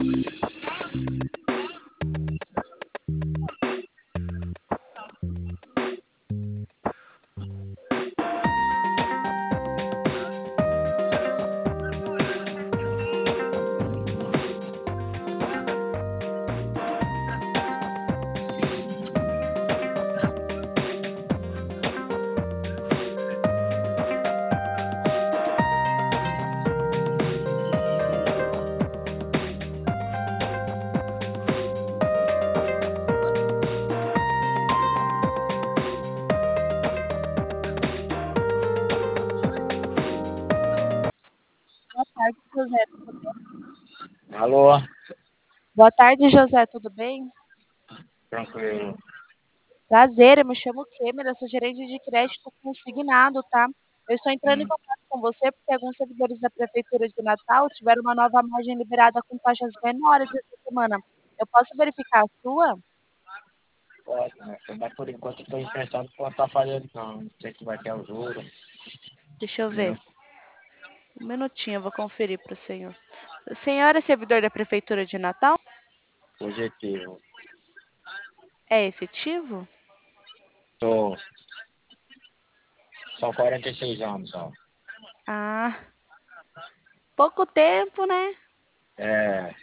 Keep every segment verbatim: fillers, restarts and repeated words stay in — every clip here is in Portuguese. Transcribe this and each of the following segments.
Boa tarde, José. Tudo bem? Alô? Boa tarde, José. Tudo bem? Tranquilo. Prazer, eu me chamo Kêmera, sou gerente de crédito consignado, tá? Eu estou entrando em Hum, contato com você porque alguns servidores da Prefeitura de Natal tiveram uma nova margem liberada com taxas menores essa semana. Eu posso verificar a sua? pode, né? Mas por enquanto estou interessado por estar fazendo não. Não sei se vai ter o juro. Deixa eu ver. Né? Um minutinho, eu vou conferir para o senhor. O senhor é servidor da Prefeitura de Natal? Positivo. É efetivo? Tô. Só quarenta e seis anos, ó. Ah, pouco tempo, né? É.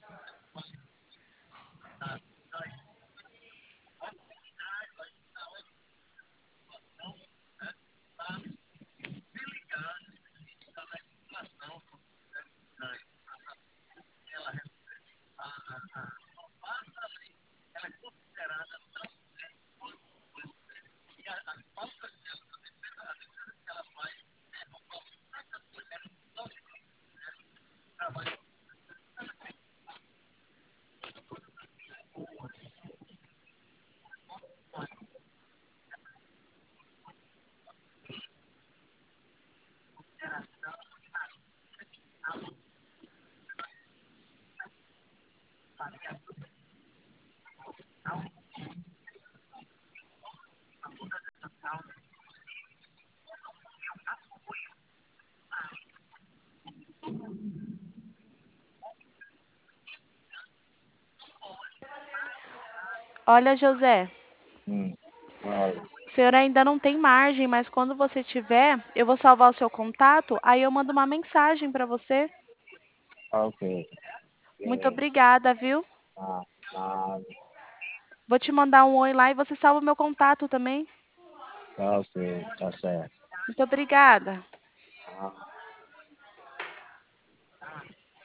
Olha, José, Hum. Olha. o senhor ainda não tem margem, mas quando você tiver, eu vou salvar o seu contato, aí eu mando uma mensagem para você. Ok. Muito Beleza. obrigada, viu? Ah, ah, Vou te mandar um oi lá e você salva o meu contato também. tá ok. Tá certo. Muito obrigada. Ah.